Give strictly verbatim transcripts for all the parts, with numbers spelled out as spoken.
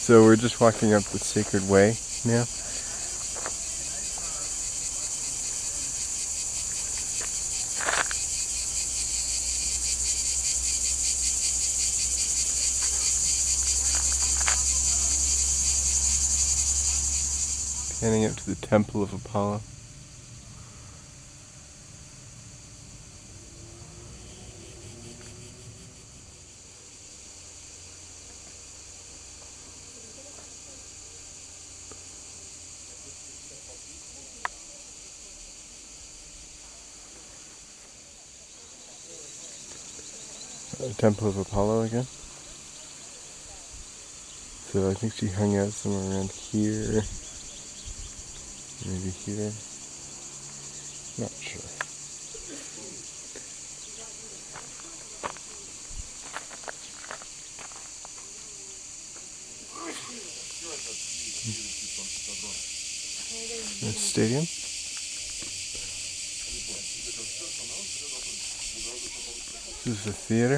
So we're just walking up the Sacred Way now. Heading up to the Temple of Apollo. The Temple of Apollo again. So I think she hung out somewhere around here. Maybe here. Not sure. The stadium. This is the theater.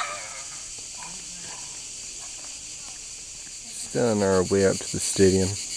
Still on our way up to the stadium.